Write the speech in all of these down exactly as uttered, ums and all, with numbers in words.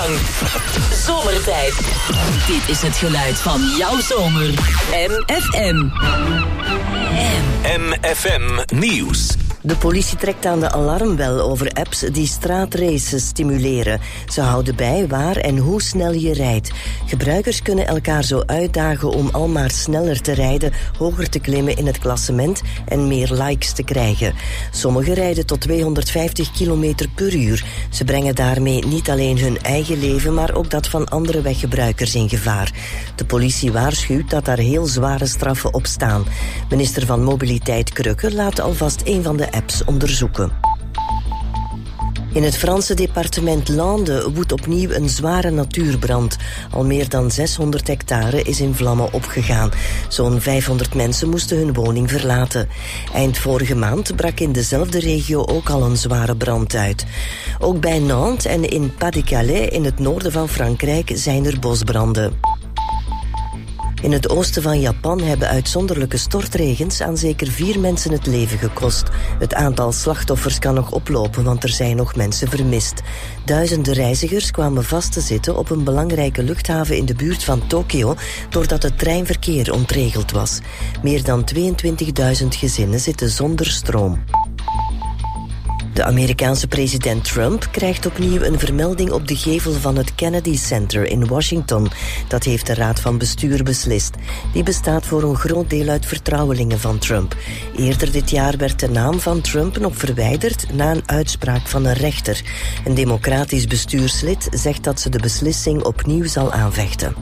lang. Zomertijd. Dit is het geluid van jouw zomer. M F M. M F M Nieuws. De politie trekt aan de alarmbel over apps die straatraces stimuleren. Ze houden bij waar en hoe snel je rijdt. Gebruikers kunnen elkaar zo uitdagen om al maar sneller te rijden, hoger te klimmen in het klassement en meer likes te krijgen. Sommigen rijden tot tweehonderdvijftig kilometer per uur. Ze brengen daarmee niet alleen hun eigen leven, maar ook dat van andere weggebruikers in gevaar. De politie waarschuwt dat daar heel zware straffen op staan. Minister van Mobiliteit Krökke laat alvast een van de apps onderzoeken. In het Franse departement Landes woedt opnieuw een zware natuurbrand. Al meer dan zeshonderd hectare is in vlammen opgegaan. Zo'n vijfhonderd mensen moesten hun woning verlaten. Eind vorige maand brak in dezelfde regio ook al een zware brand uit. Ook bij Nantes en in Pas-de-Calais in het noorden van Frankrijk zijn er bosbranden. In het oosten van Japan hebben uitzonderlijke stortregens aan zeker vier mensen het leven gekost. Het aantal slachtoffers kan nog oplopen, want er zijn nog mensen vermist. Duizenden reizigers kwamen vast te zitten op een belangrijke luchthaven in de buurt van Tokio, doordat het treinverkeer ontregeld was. Meer dan tweeëntwintigduizend gezinnen zitten zonder stroom. De Amerikaanse president Trump krijgt opnieuw een vermelding op de gevel van het Kennedy Center in Washington. Dat heeft de Raad van Bestuur beslist. Die bestaat voor een groot deel uit vertrouwelingen van Trump. Eerder dit jaar werd de naam van Trump nog verwijderd na een uitspraak van een rechter. Een democratisch bestuurslid zegt dat ze de beslissing opnieuw zal aanvechten.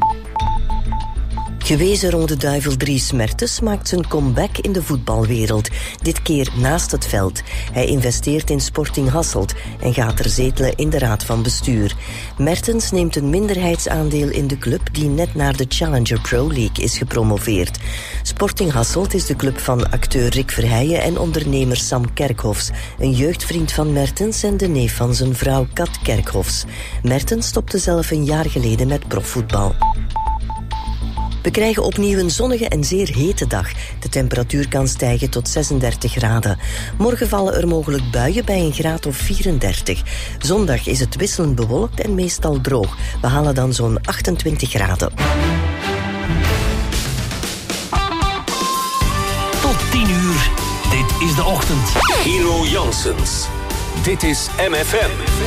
Gewezen Rode Duivel Dries Mertens maakt zijn comeback in de voetbalwereld. Dit keer naast het veld. Hij investeert in Sporting Hasselt en gaat er zetelen in de raad van bestuur. Mertens neemt een minderheidsaandeel in de club die net naar de Challenger Pro League is gepromoveerd. Sporting Hasselt is de club van acteur Rick Verheijen en ondernemer Sam Kerkhofs, een jeugdvriend van Mertens en de neef van zijn vrouw Kat Kerkhofs. Mertens stopte zelf een jaar geleden met profvoetbal. We krijgen opnieuw een zonnige en zeer hete dag. De temperatuur kan stijgen tot zesendertig graden. Morgen vallen er mogelijk buien bij een graad of vierendertig. Zondag is het wisselend bewolkt en meestal droog. We halen dan zo'n achtentwintig graden. Tot tien uur. Dit is de ochtend. Hero Janssens. Dit is M F M.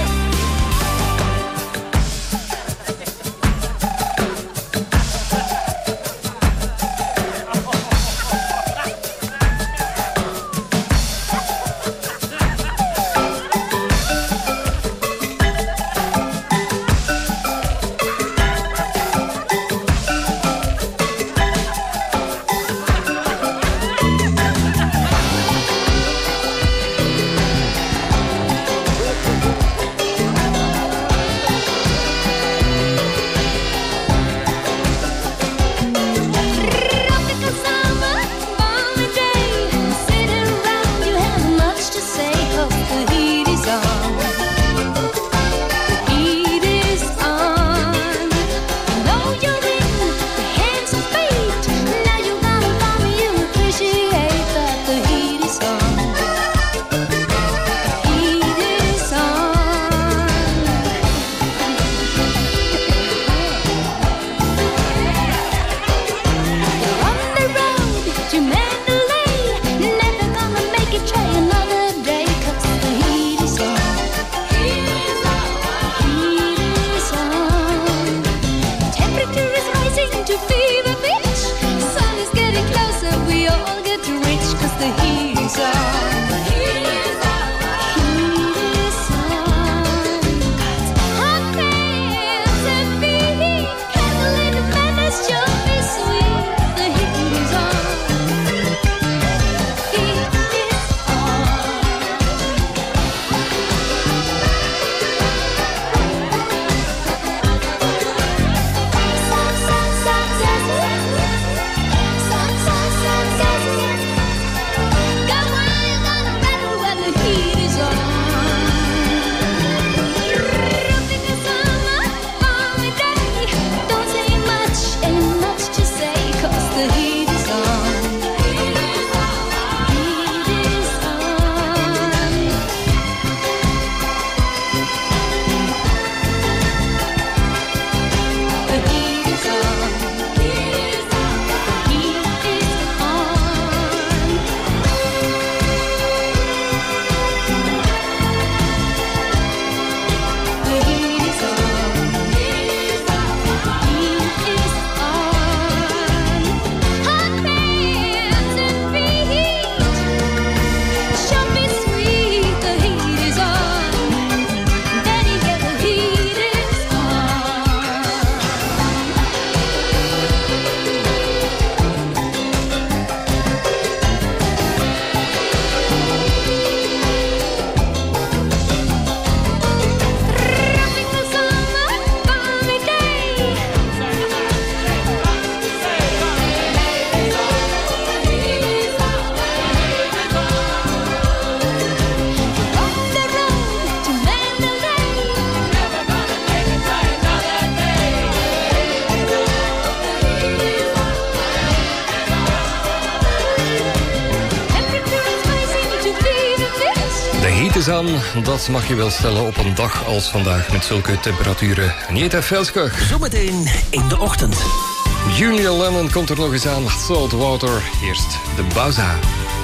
koeltjes aan. Dat mag je wel stellen op een dag als vandaag met zulke temperaturen. Niet even velskog. Zometeen in de ochtend. Julia Lennon komt er nog eens aan. Salt Water. Eerst de Bauza.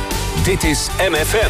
Dit is M F M.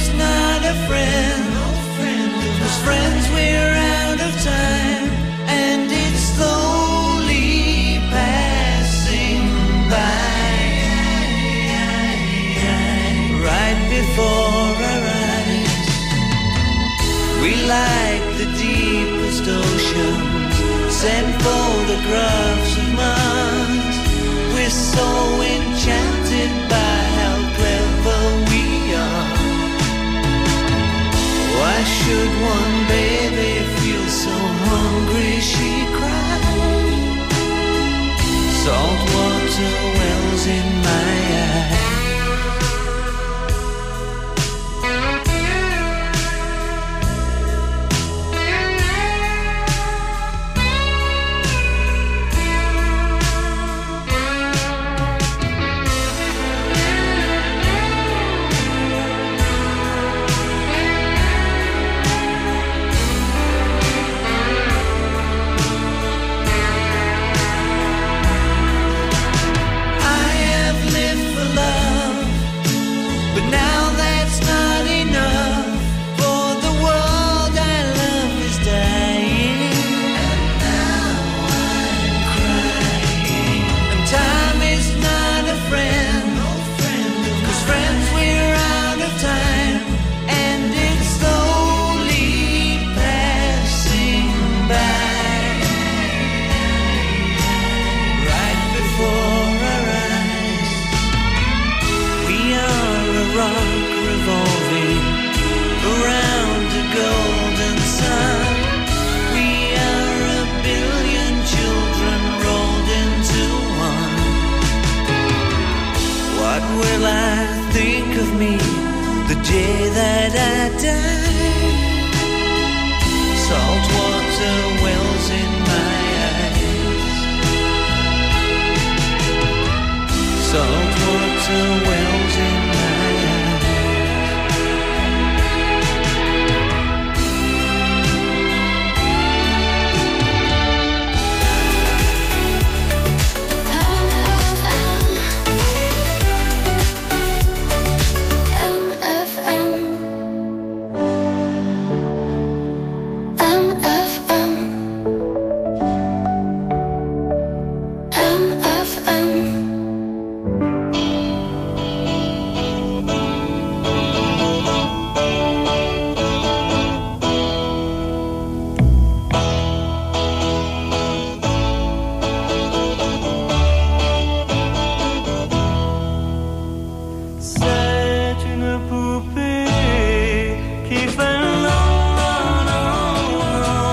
Friends, we're out of time, and water wells in my eyes. Day that I die, salt water wells in my eyes. Salt water wells in my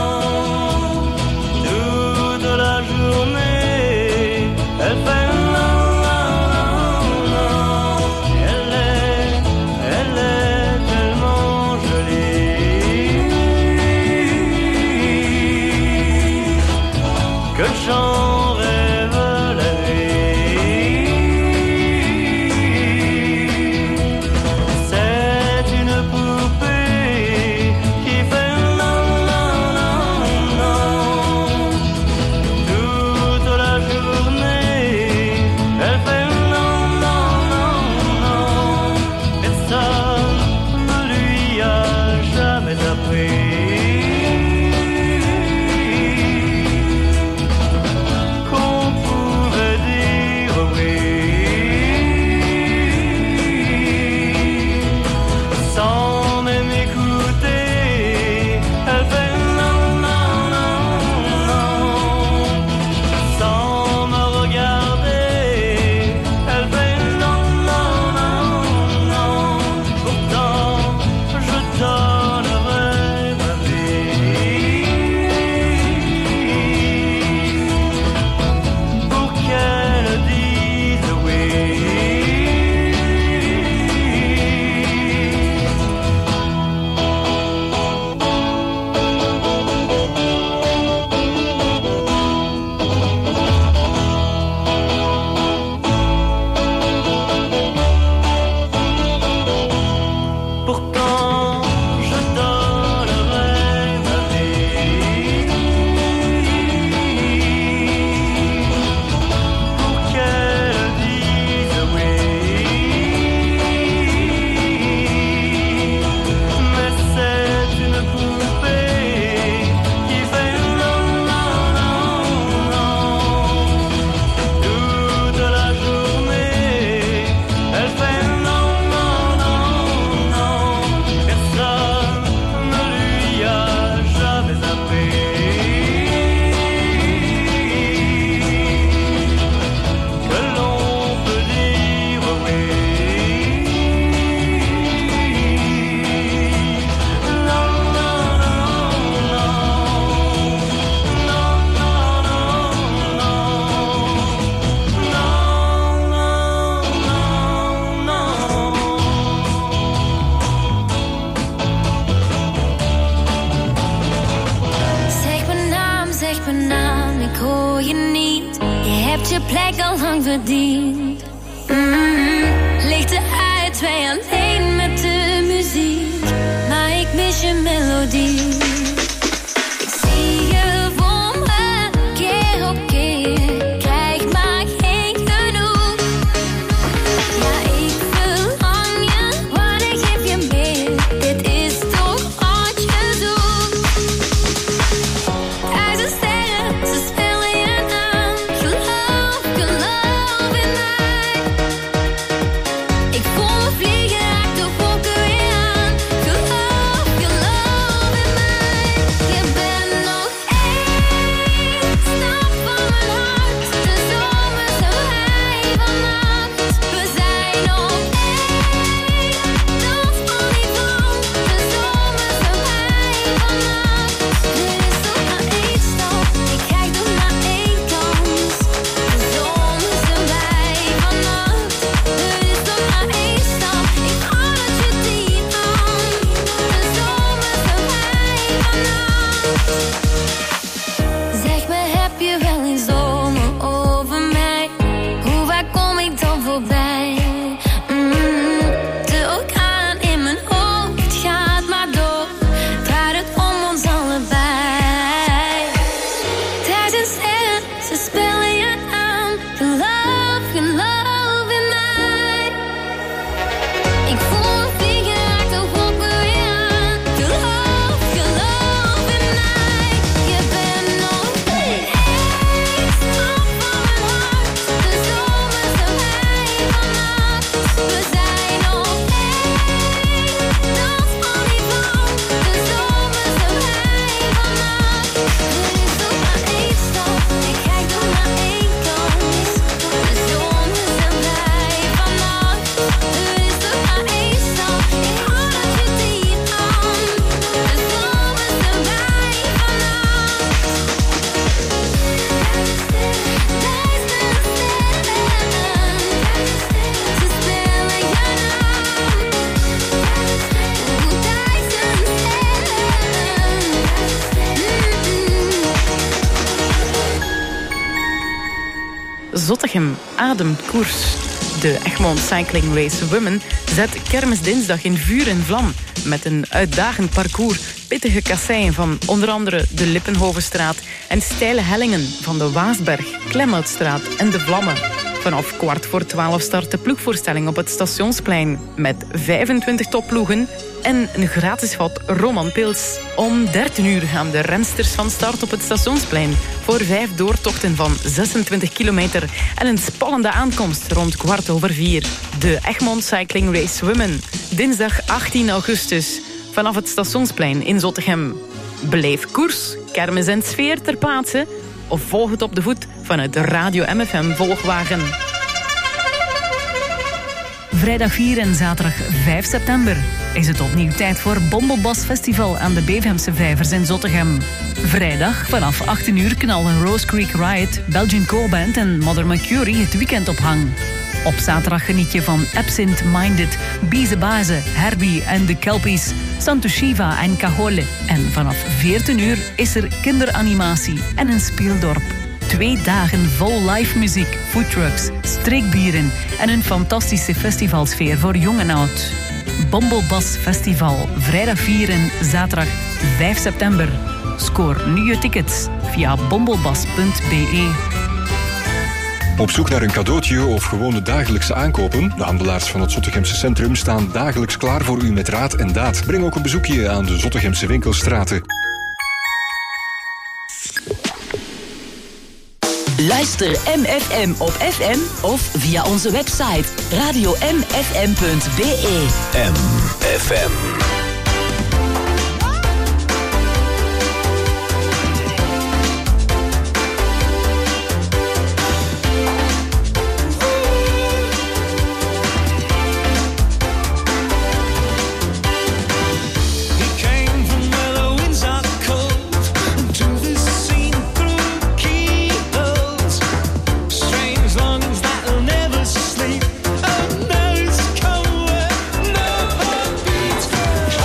Elle fait hebt je plek al lang verdiend. Mm-hmm. Lichten uit, twee alleen met de muziek. Maar ik mis je melodie. Ik zie je voor me, keer op keer. Krijg maar geen genoeg. Ja, ik verlang je, wanneer geef je meer? Dit is toch wat je doet. Duizend sterren, ze spelen je aan. Geloof, geloof in mij. Ik voel me vliegen, raak de wolken weer aan. Geloof, geloof in mij. Je bent nog één stap van mijn hart. De zomer zijn wij vannacht. We zijn nog één dans van die vlam. De zomer zijn wij vannacht. Er is nog maar één stap, ik kijk nog maar één kans. De zomer zijn wij vannacht. Er is nog maar één stap, ik hoor dat je die aan. De zomer zijn wij vannacht. Zeg me, heb je wel een zomer over mij? Hoe vaak kom ik dan voorbij? Mm, de orkaan in mijn hoofd gaat maar door. Draait het om ons allebei. Duizend sterren, ze spelen je aan. Geloof, geloof in mij. Ik voel me vliegen, raak de wolken weer aan. Geloof, geloof in mij. Je bent nog één stap van mijn hart. De zomer zijn wij vannacht. We zijn nog één dans van die vlam. De zomer zijn wij vannacht. Er is nog maar één stap, ik kijk nog maar één kans. De zomer zijn wij vannacht. Er is nog maar één stap, ik hoor dat je die aan. De zomer zijn wij vannacht. Duizend sterren, ze spelen je naam. Oeh, duizend sterren. Zottegem ademt koers. De Egmond Cycling Race Women zet Kermisdinsdag in vuur en vlam. Met een uitdagend parcours, pittige kasseien van onder andere de Lippenhovenstraat en steile hellingen van de Waasberg, Klemhoutstraat en de Vlammen. Vanaf kwart voor twaalf start de ploegvoorstelling op het Stationsplein met vijfentwintig topploegen en een gratis vat Roman Pils. Om dertien uur gaan de rensters van start op het Stationsplein voor vijf doortochten van zesentwintig kilometer en een spannende aankomst rond kwart over vier. De Egmond Cycling Race Women, dinsdag achttien augustus, vanaf het Stationsplein in Zottegem. Beleef koers, kermis en sfeer ter plaatse of volg het op de voet vanuit de Radio M F M Volgwagen. Vrijdag vier en zaterdag vijf september is het opnieuw tijd voor Bombelbas Festival aan de Beverhemse Vijvers in Zottegem. Vrijdag vanaf achttien uur knallen Rose Creek Riot, Belgian Co-Band en Mother Mercury het weekend op hang. Op zaterdag geniet je van Absent Minded, Bize Baze, Herbie en de Kelpies, Santo Shiva en Cajole. En vanaf veertien uur is er kinderanimatie en een speeldorp. Twee dagen vol live muziek, foodtrucks, streekbieren en een fantastische festivalsfeer voor jong en oud. Bombelbas Festival, vrijdag vier en zaterdag vijf september. Scoor nu je tickets via bombelbas punt b e. Op zoek naar een cadeautje of gewone dagelijkse aankopen? De handelaars van het Zottegemse centrum staan dagelijks klaar voor u met raad en daad. Breng ook een bezoekje aan de Zottegemse winkelstraten. Luister M F M op F M of via onze website radio m f m punt b e. M F M. Sleep, and now it's cold, no heartbeats.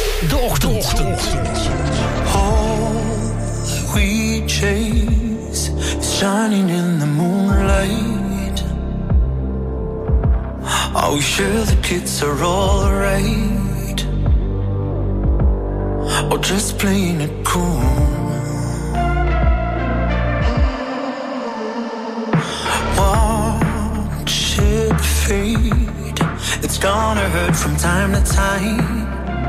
De Ochtend. All we chase is shining in the moonlight. Are we sure the kids are all right? Or just playing it cool? Watch it fade. It's gonna hurt from time to time.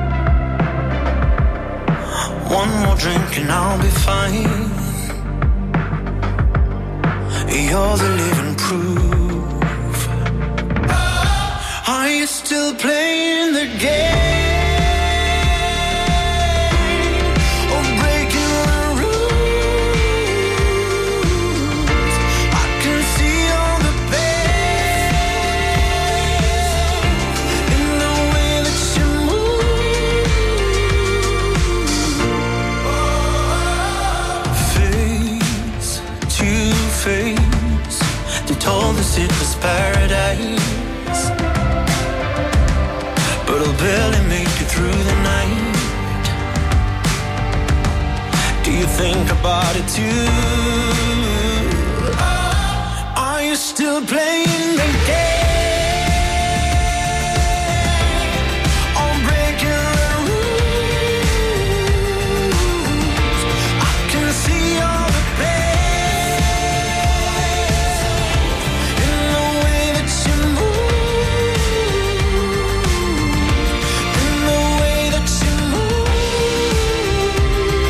One more drink and I'll be fine. You're the living proof. Are you still playing the game? Or breaking the rules? I can see all the pain in the way that you move. Face to face, they told us it was paradise, but I'll barely make it through the night. Do you think about it too? Are you still playing the game? Or breaking the rules? I can see all the pain in the way that you move. In the way that you move.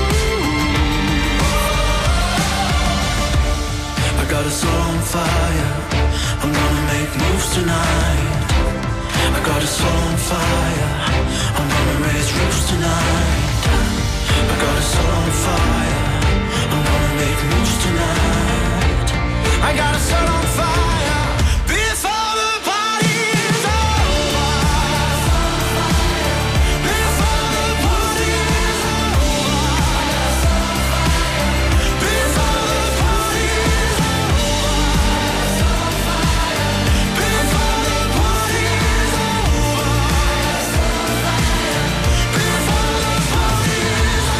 I got us all on fire. I'm gonna make moves tonight. I got us all on fire. I'm gonna raise roofs tonight. I got us all on fire. I'm gonna make moves tonight. I got us all on fire before the party is over. Before the party is over. Before the party is over. Before the party is over. Before the party is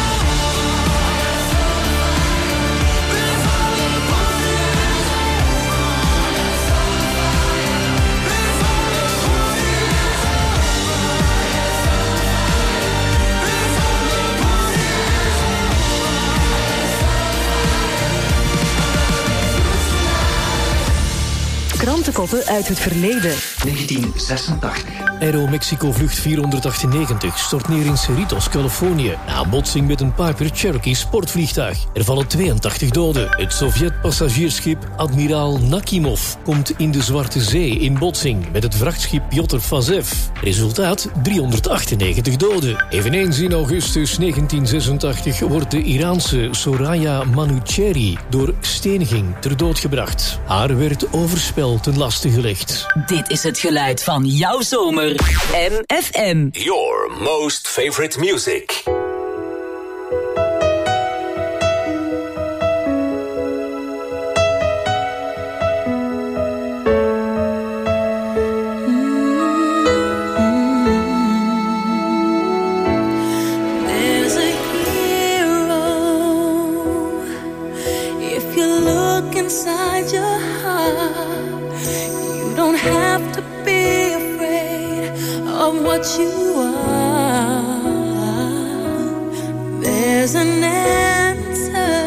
Krantenkoppen uit het verleden. negentien zesentachtig. Aeromexico-vlucht vierhonderdachtennegentig stort neer in Cerritos, Californië, na een botsing met een Piper Cherokee sportvliegtuig. Er vallen tweeëntachtig doden. Het Sovjet-passagiersschip Admiraal Nakimov komt in de Zwarte Zee in botsing met het vrachtschip Piotr Vazev. Resultaat driehonderdachtennegentig doden. Eveneens in augustus negentien zesentachtig wordt de Iraanse Soraya Manuchehri door steniging ter dood gebracht. Haar werd overspel ten laste gelegd. Dit is het geluid van jouw zomer. M F M. Your most favorite music. There's a hero. If you look inside your heart, you don't have to be afraid of what you are. There's an answer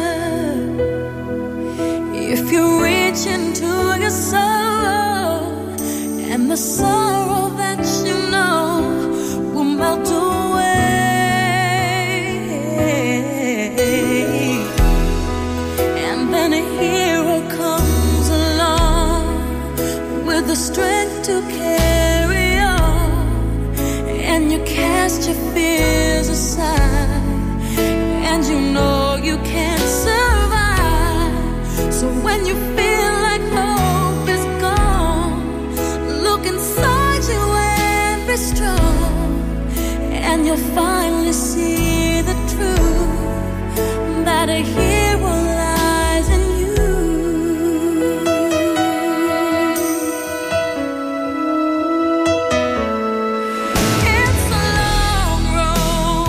if you reach into your soul, and the sorrow that you know will melt away. And then a hero comes along with the strength to carry on, and you cast your fears aside, and you know you can't survive. So when you feel like hope is gone, look inside you and be strong, and you'll finally see the truth, that a hero lies in you. It's a long road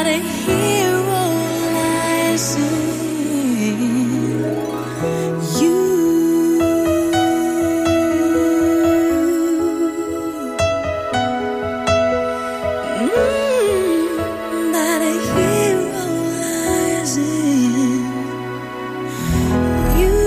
a hero lies in you. Mm, that a hero lies in you.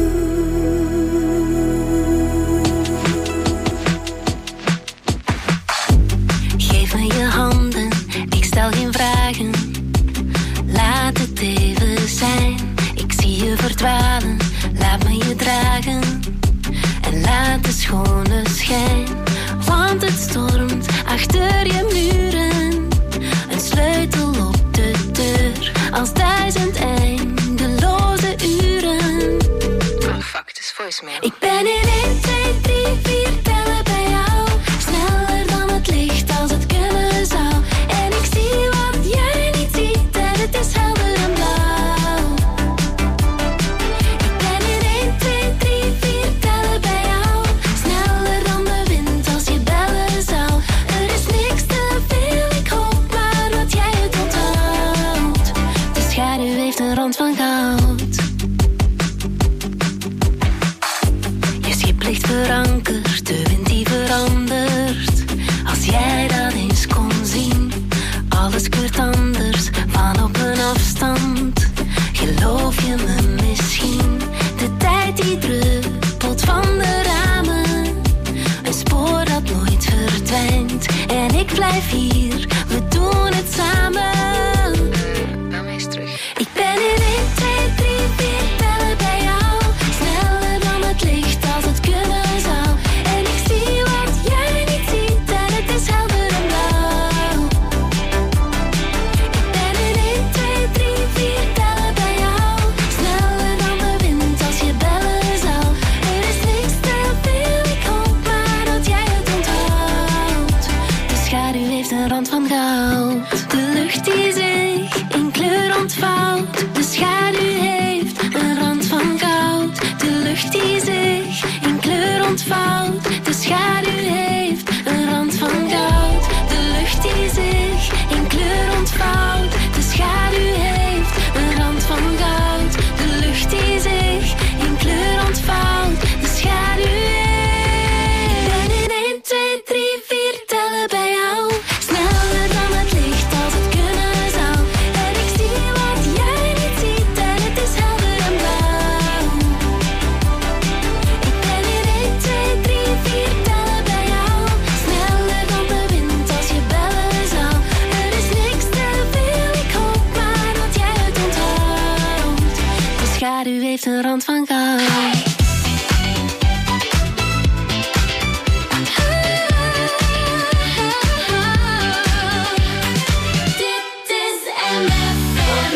Geef me je handen, ik stel geen vragen. Laat het even zijn. Ik zie je verdwalen, laat me je dragen. En laat de schone schijn. Want het stormt achter je muren. Een sleutel op de deur. Als duizend eindeloze uren. Oh fuck, het is voicemail. Ik ben in één, twee, drie, vier tellen bij jou. Sneller dan het licht als het kunnen zou. En ik zie wat jij niet ziet. En het is helder en blauw. Ik ben in één, twee, drie, vier tellen bij jou. Sneller dan de wind als je bellen zou. Er is niks te veel, ik hoop maar dat jij het onthoudt. De schaduw heeft een rand van goud. Je schip ligt verankerd, de wind die verandert. Als jij dat eens kon zien, alles kleurt anders van op een afstand. Geloof je me misschien? De tijd die druppelt van de ramen. Een spoor dat nooit verdwijnt. En ik blijf hier, we doen het samen. Dan eens terug. Ik ben in één, twee, drie, vier tellen bij jou. Sneller dan het licht als het kunnen zou. En ik zie wat jij niet ziet. En het is helder en blauw. Ik ben in één, twee, drie, vier tellen bij jou. Sneller dan de wind als je bellen zou. Er is niks te veel, ik hoop maar dat jij het onthoudt. De schaduw heeft een rand van goud. De lucht die zich in kleur ontvouwt. De schaduw heeft een rand van goud. De lucht die zich in kleur ontvouwt. De schaduw heeft een rand van goud. De lucht die zich in kleur ontvouwt. De schaduw heeft een rand van goud. De lucht die zich in kleur ontvouwt. De schaduw heeft. Ik ben in één, twee, drie, vier tellen bij jou. Sneller dan het licht als het kunnen zou. En ik zie wat jij niet ziet. En het is helder en blauw. Ik ben in één, twee, drie, vier tellen bij jou. Sneller dan de wind als je bellen zou. Er is niks te veel, ik hoop maar dat jij het onthoudt. De schaduw heeft een rand van goud. Dit is M F M.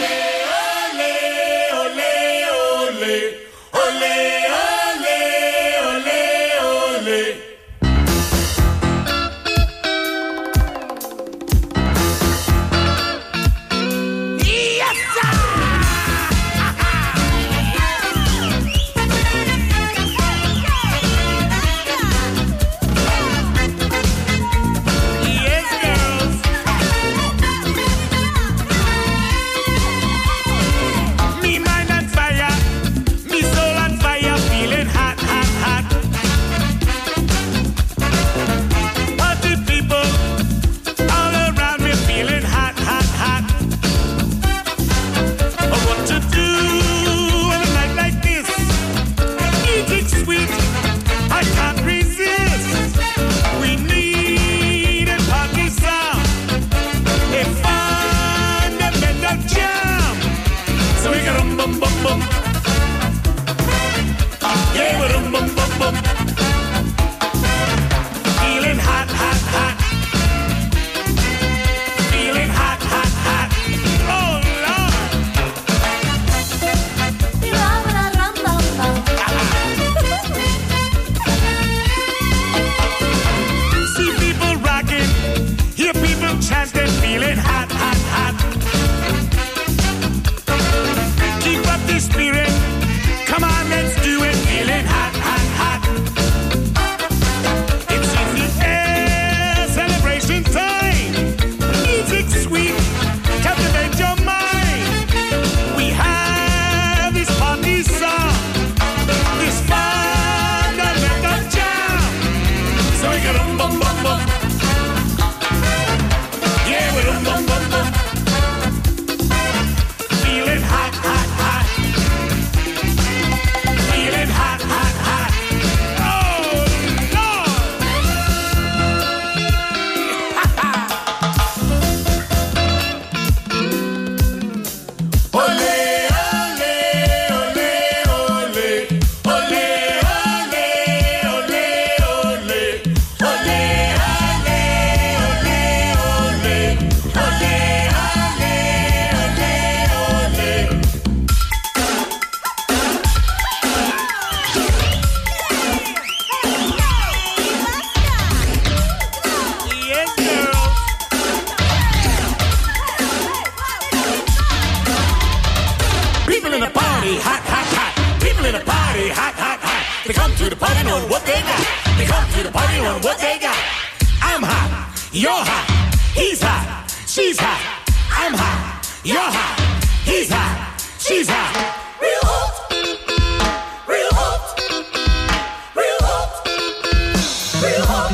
party hot, hot, hot. People in the party hot, hot, hot. They come to the party knowing what they got. They come to the party knowing what they got. I'm hot, you're hot, he's hot, she's hot. I'm hot, you're hot, he's hot, she's hot. Real hot, real hot, real hot, real hot.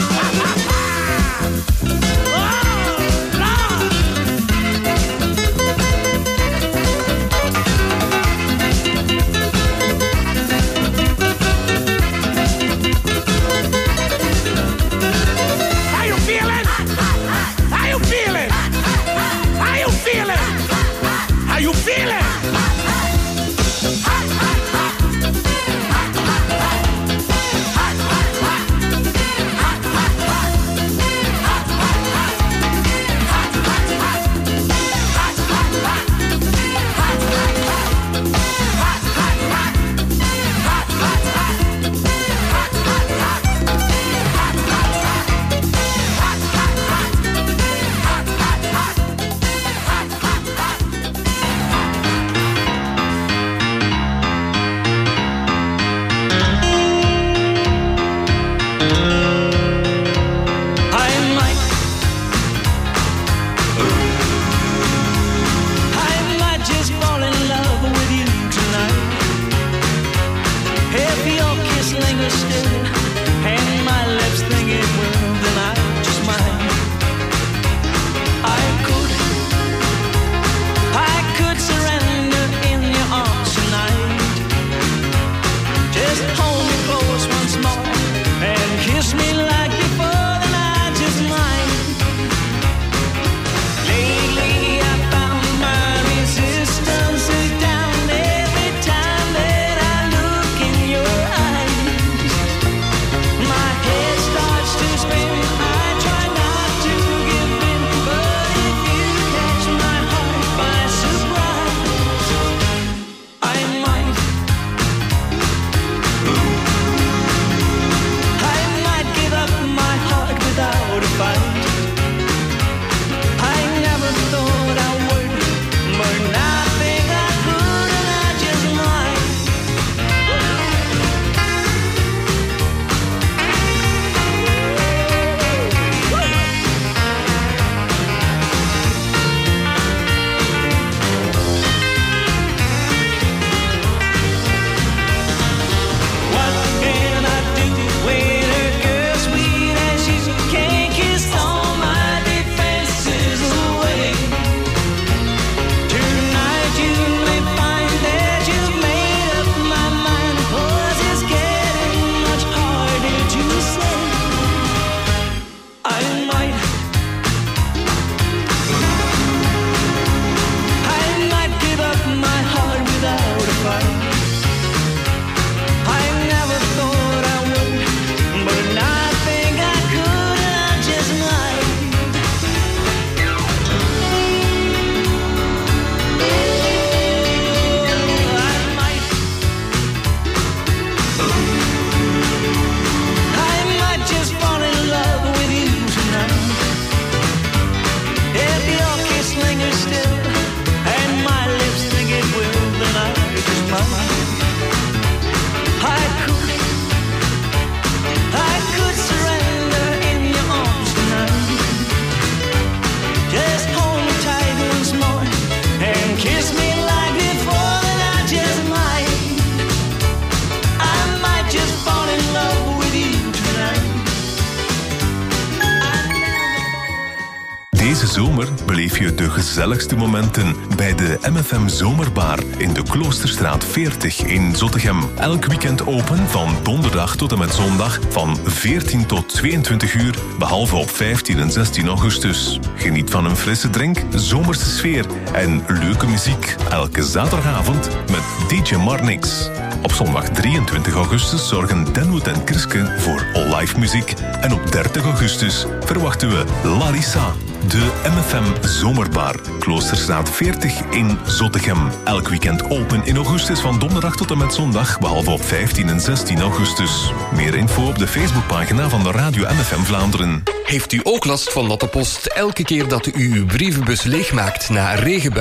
Deze zomer beleef je de gezelligste momenten bij de M F M Zomerbar in de Kloosterstraat veertig in Zottegem. Elk weekend open van donderdag tot en met zondag van veertien tot tweeëntwintig uur, behalve op vijftien en zestien augustus. Geniet van een frisse drink, zomerse sfeer en leuke muziek. Elke zaterdagavond met D J Marnix. Op zondag drieëntwintig augustus zorgen Denwood en Kriske voor live muziek. En op dertig augustus verwachten we Larissa. De M F M Zomerbar, Kloosterstraat veertig in Zottegem. Elk weekend open in augustus van donderdag tot en met zondag, behalve op vijftien en zestien augustus. Meer info op de Facebookpagina van de Radio M F M Vlaanderen. Heeft u ook last van natte post elke keer dat u uw brievenbus leegmaakt na een regenbui?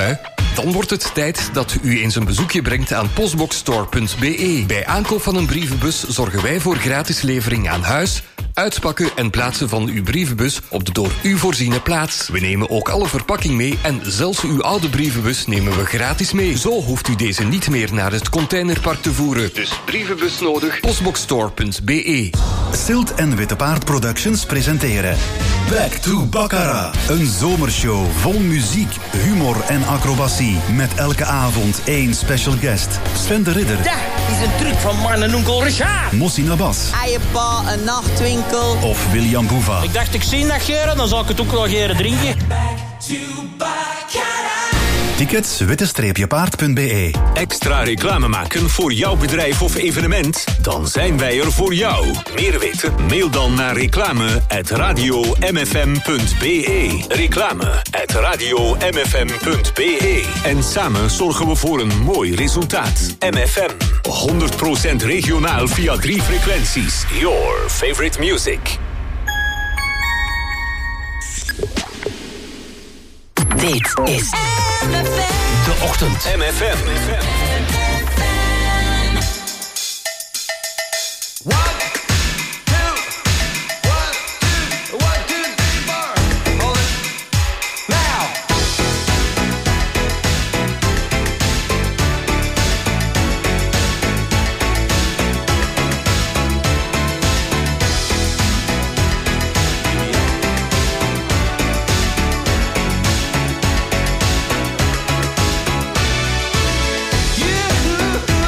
Dan wordt het tijd dat u eens een bezoekje brengt aan postboxstore punt b e. Bij aankoop van een brievenbus zorgen wij voor gratis levering aan huis, uitpakken en plaatsen van uw brievenbus op de door u voorziene plaats. We nemen ook alle verpakking mee en zelfs uw oude brievenbus nemen we gratis mee. Zo hoeft u deze niet meer naar het containerpark te voeren. Dus brievenbus nodig, postboxstore punt b e. Silt en Witte Paard Productions presenteren Back to Baccarat. Een zomershow vol muziek, humor en acrobatie. Met elke avond één special guest. Sven de Ridder. Dat is een truc van man en onkel Richard. Mossin Abbas. Eiepa, een nachtwinkel. Of William Boeva. Ik dacht, ik zie dat geren, dan zal ik het ook wel geren drinken. Tickets witte-paard punt b e. Extra reclame maken voor jouw bedrijf of evenement? Dan zijn wij er voor jou. Meer weten? Mail dan naar reclame at radio m f m punt b e. Reclame at radio m f m punt b e. En samen zorgen we voor een mooi resultaat. M F M, honderd procent regionaal via drie frequenties. Your favorite music. Dit is De Ochtend. M F M. You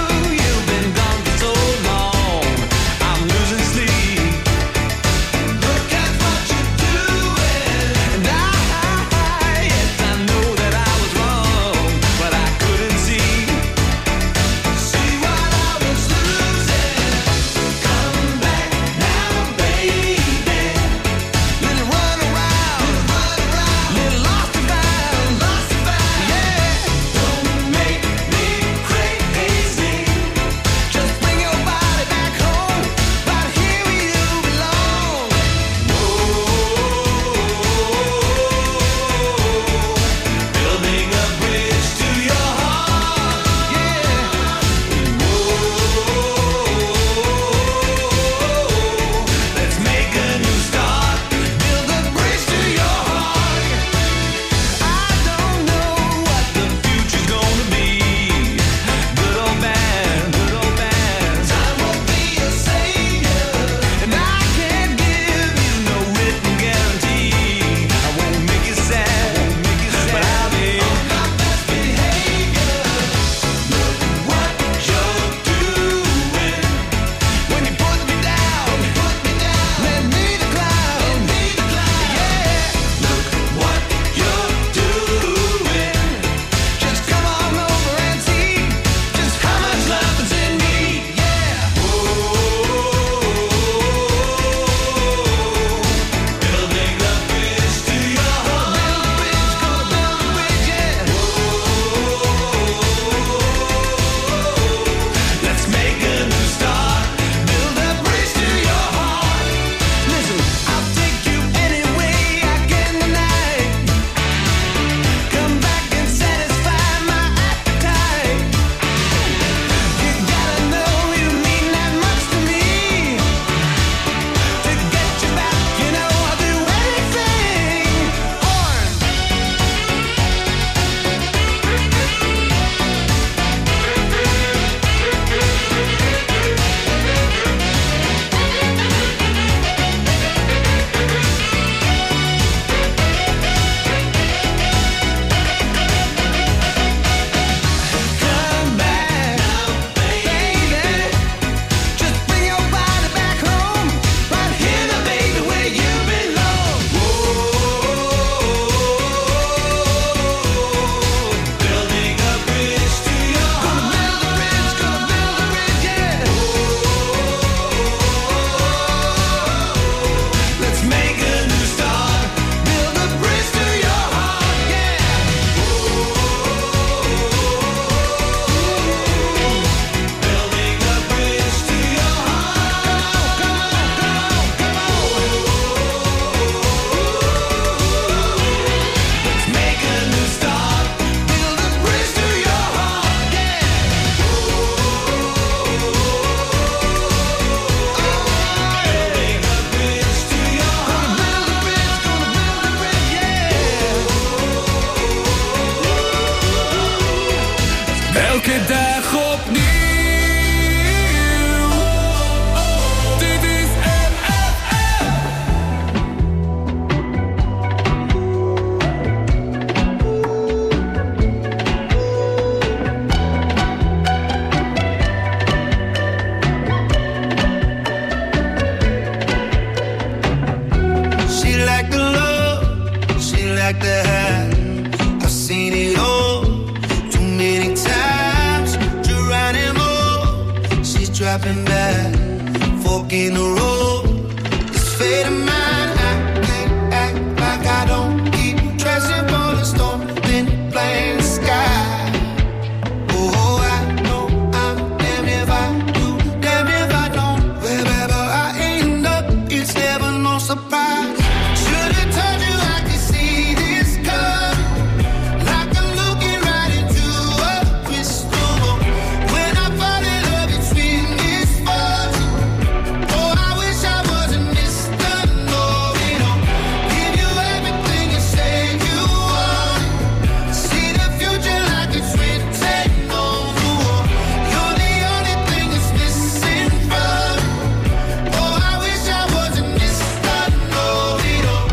dropping back, fork in the road. This fate of mine, I can't act like I don't keep dressing for the storm, then blame the sky. Oh, I know I'm damn if I do, damn if I don't. Wherever I end up, it's never no surprise. Should've told you I could see this coming, like I'm looking right into a crystal ball. When I fall in love, it's with misfortune. Oh, I wish I wasn't Mister Know-it-all. Give you everything you say you want. See the future like it's written on the wall. You're the only thing that's missing from me. Oh, I wish I wasn't Mister Know-it-all.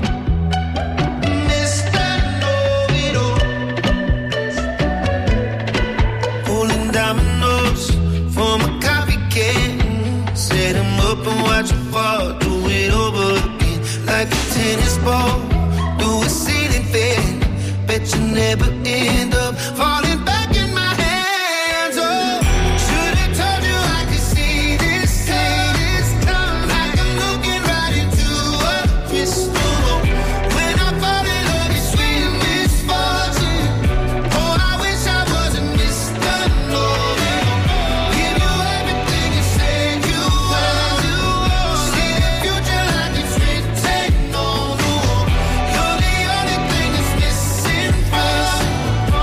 Mister Know-it-all. Pulling dominoes from a coffee can. Set 'em up and watch 'em fall. Do it over again like a tennis ball. Do a ceiling fan. Bet you never end up falling back in my hands. Oh, should've told you I could see this, see this coming. Like I'm looking right into a crystal ball. When I fall in love, it's with misfortune. Oh, I wish I wasn't Mister Know-it-all. Give you everything you say you want. See the future like it's written on the wall. You're the only thing that's missing from me.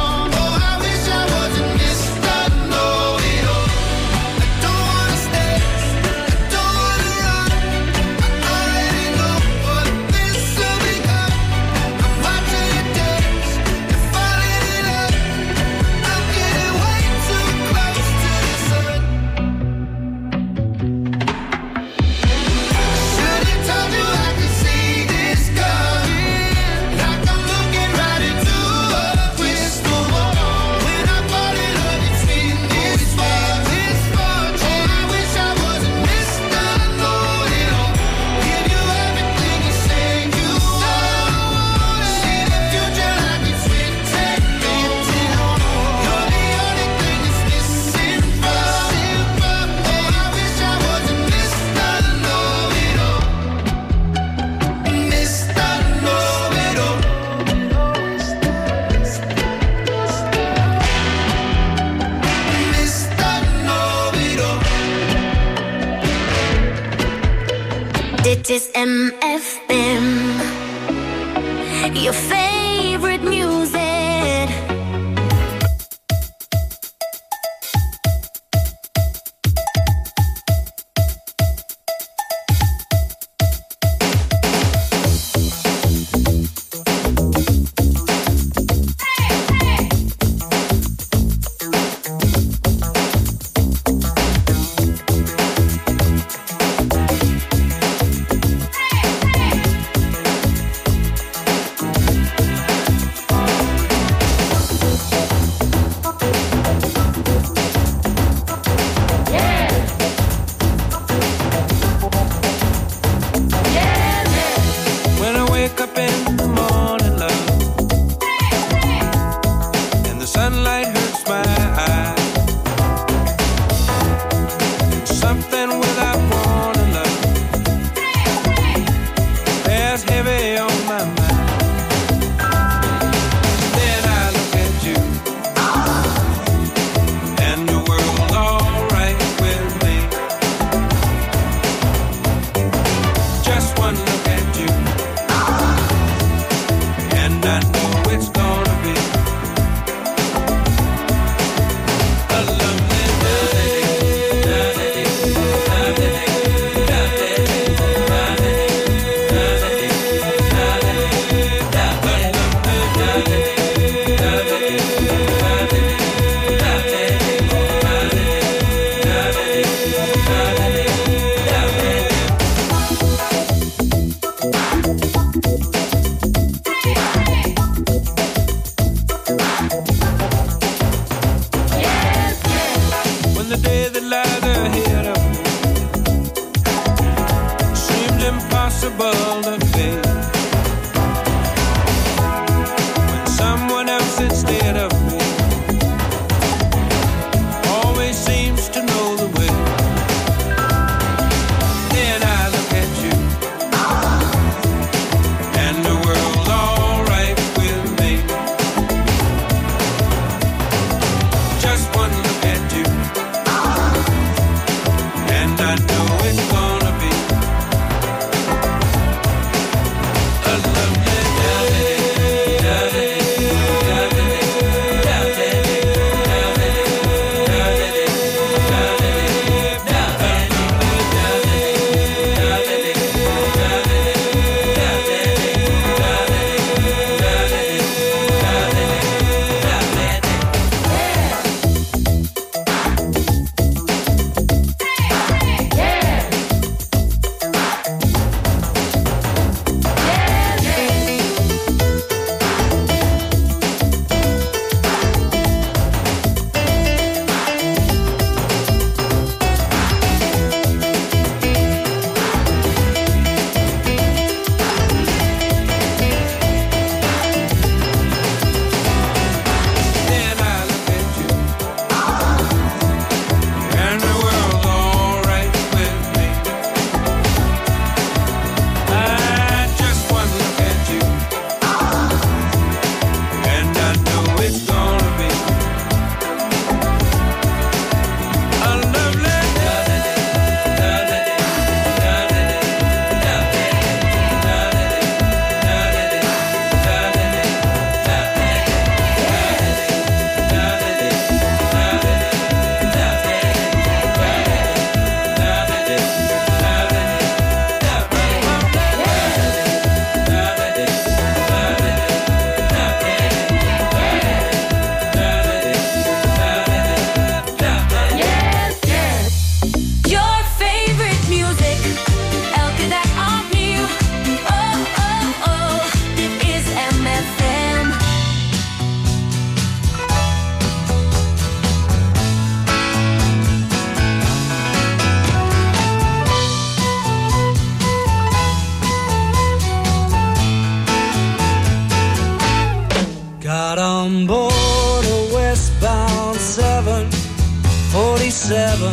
Got on board a westbound seven forty-seven.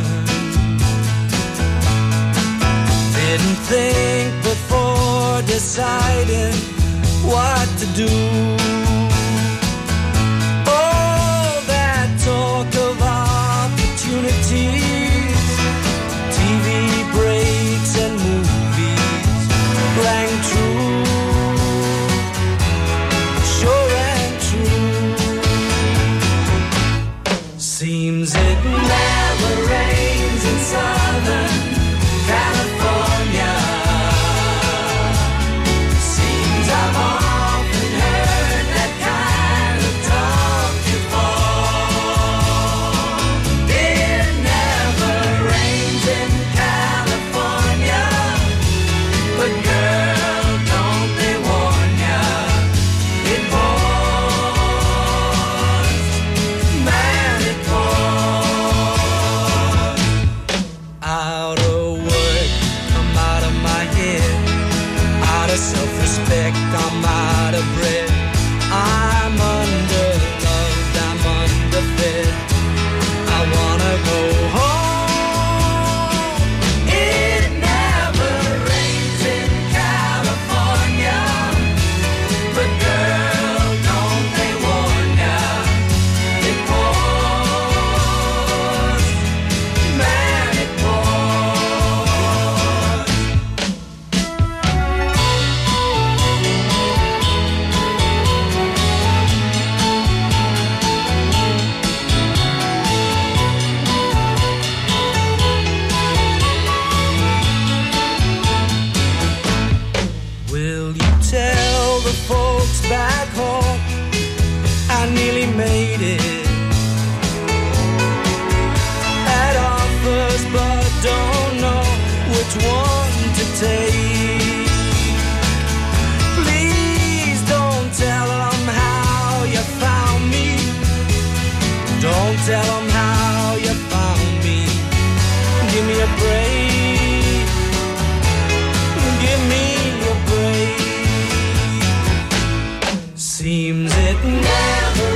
Didn't think before deciding what to do. Oh, that talk of opportunities, T V breaks and movies rang true, sure and true. Seems it never rains in Southern California. Seems I've often heard that kind of talk before. It never rains in California, but girl, don't they warn ya, it pours, man, it pours. Out of work, I'm out of my head. Out of self-respect, I'm out of breath. I'm underloved, I'm underfed. I wanna go home. It never rains in California, but girl, don't they warn ya, it pours, man, it pours. Will you tell the folks back home I nearly made it? Had offers but don't know which one to take. Please don't tell them how you found me. Don't tell them how you found me. Give me a break. Give me a break. Seems it never